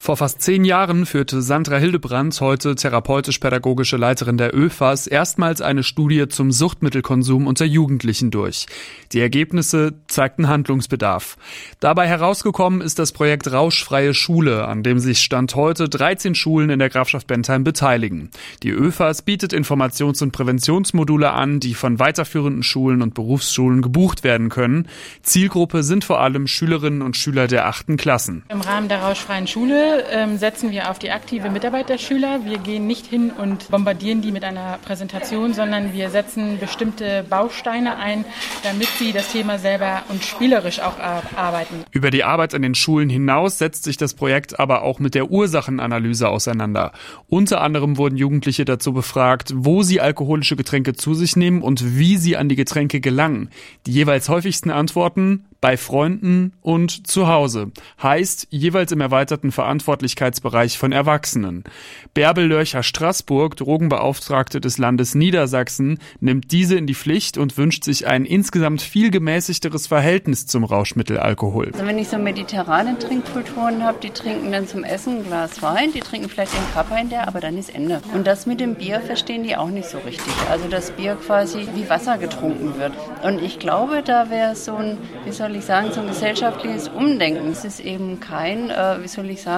Vor fast 10 Jahren führte Sandra Hildebrandt, heute therapeutisch-pädagogische Leiterin der ÖFAS, erstmals eine Studie zum Suchtmittelkonsum unter Jugendlichen durch. Die Ergebnisse zeigten Handlungsbedarf. Dabei herausgekommen ist das Projekt Rauschfreie Schule, an dem sich Stand heute 13 Schulen in der Grafschaft Bentheim beteiligen. Die ÖFAS bietet Informations- und Präventionsmodule an, die von weiterführenden Schulen und Berufsschulen gebucht werden können. Zielgruppe sind vor allem Schülerinnen und Schüler der 8. Klassen. Im Rahmen der Rauschfreien Schule setzen wir auf die aktive Mitarbeit der Schüler. Wir gehen nicht hin und bombardieren die mit einer Präsentation, sondern wir setzen bestimmte Bausteine ein, damit sie das Thema selber und spielerisch auch arbeiten. Über die Arbeit an den Schulen hinaus setzt sich das Projekt aber auch mit der Ursachenanalyse auseinander. Unter anderem wurden Jugendliche dazu befragt, wo sie alkoholische Getränke zu sich nehmen und wie sie an die Getränke gelangen. Die jeweils häufigsten Antworten: bei Freunden und zu Hause. Heißt, jeweils im erweiterten Verantwortlichkeitsbereich von Erwachsenen. Bärbel Lörcher-Straßburg, Drogenbeauftragte des Landes Niedersachsen, nimmt diese in die Pflicht und wünscht sich ein insgesamt viel gemäßigteres Verhältnis zum Rauschmittel Alkohol. Also wenn ich so mediterrane Trinkkulturen habe, die trinken dann zum Essen ein Glas Wein, die trinken vielleicht den Kappa in der, aber dann ist Ende. Und das mit dem Bier verstehen die auch nicht so richtig. Also dass Bier quasi wie Wasser getrunken wird. Und ich glaube, da wäre so ein, so ein gesellschaftliches Umdenken. Es ist eben keine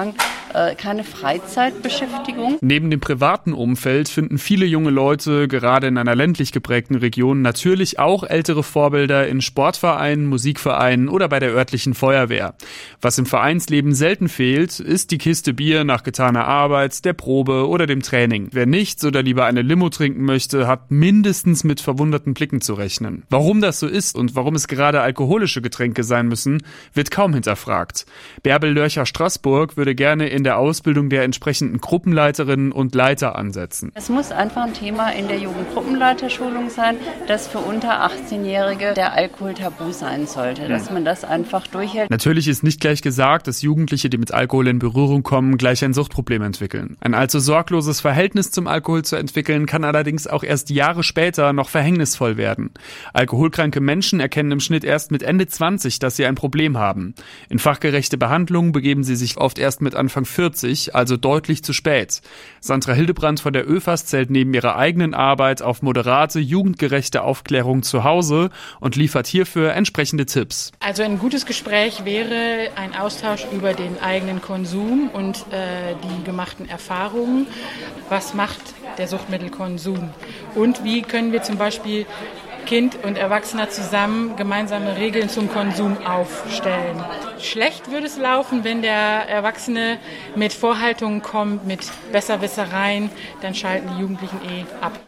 Freizeitbeschäftigung. Neben dem privaten Umfeld finden viele junge Leute, gerade in einer ländlich geprägten Region, natürlich auch ältere Vorbilder in Sportvereinen, Musikvereinen oder bei der örtlichen Feuerwehr. Was im Vereinsleben selten fehlt, ist die Kiste Bier nach getaner Arbeit, der Probe oder dem Training. Wer nichts oder lieber eine Limo trinken möchte, hat mindestens mit verwunderten Blicken zu rechnen. Warum das so ist und warum es gerade alkoholische Getränke sein müssen, wird kaum hinterfragt. Bärbel Lörcher-Straßburg würde gerne in der Ausbildung der entsprechenden Gruppenleiterinnen und Leiter ansetzen. Es muss einfach ein Thema in der Jugendgruppenleiterschulung sein, dass für unter 18-Jährige der Alkohol tabu sein sollte, dass man das einfach durchhält. Natürlich ist nicht gleich gesagt, dass Jugendliche, die mit Alkohol in Berührung kommen, gleich ein Suchtproblem entwickeln. Ein allzu sorgloses Verhältnis zum Alkohol zu entwickeln, kann allerdings auch erst Jahre später noch verhängnisvoll werden. Alkoholkranke Menschen erkennen im Schnitt erst mit Ende 20, dass sie ein Problem haben. In fachgerechte Behandlung begeben sie sich oft erst mit Anfang 40, also deutlich zu spät. Sandra Hildebrandt von der ÖFAS zählt neben ihrer eigenen Arbeit auf moderate, jugendgerechte Aufklärung zu Hause und liefert hierfür entsprechende Tipps. Also ein gutes Gespräch wäre ein Austausch über den eigenen Konsum und die gemachten Erfahrungen. Was macht der Suchtmittelkonsum? Und wie können wir zum Beispiel Kind und Erwachsener zusammen gemeinsame Regeln zum Konsum aufstellen. Schlecht würde es laufen, wenn der Erwachsene mit Vorhaltungen kommt, mit Besserwissereien, dann schalten die Jugendlichen ab.